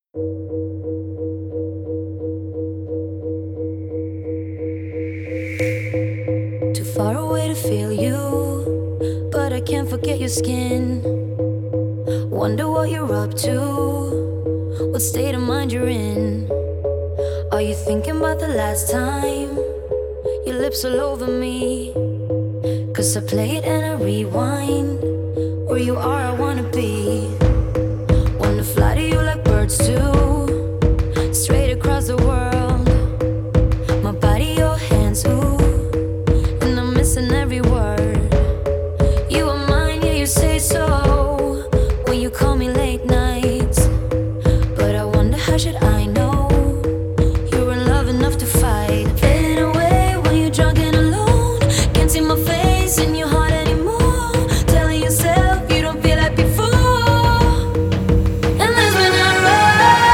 Too far away to feel you, but I can't forget your skin. Wonder what you're up to, what state of mind you're in. Are you thinking about the last time your lips all over me? 'Cause I play it and I rewind. Where you are, I wanna be. Wanna fly to you like birds do, straight across the world. My body, your hands, ooh, and I'm missing every word. You are mine, yeah, you say so when you call me late nights. But I wonder, how should I know you're in love enough to fight? Fading away when you're drunk and alone. Can't see my face in your heart anymore. Telling yourself you don't feel like before. And that's when I run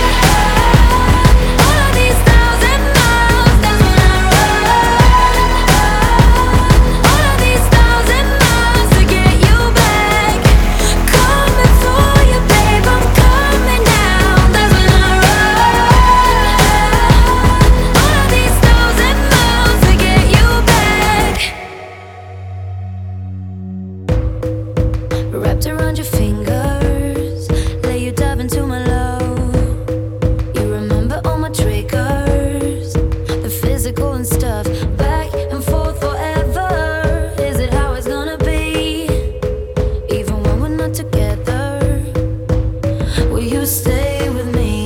all of these thousand miles. That's when I run all of these thousand miles to get you back. Coming for you, babe, I'm coming now. That's when I run all of these thousand miles to get you back. Wrapped around your fingers, lay you dive into my love. You remember all my triggers, the physical and stuff. Back and forth forever. Is it how it's gonna be? Even when we're not together, will you stay with me?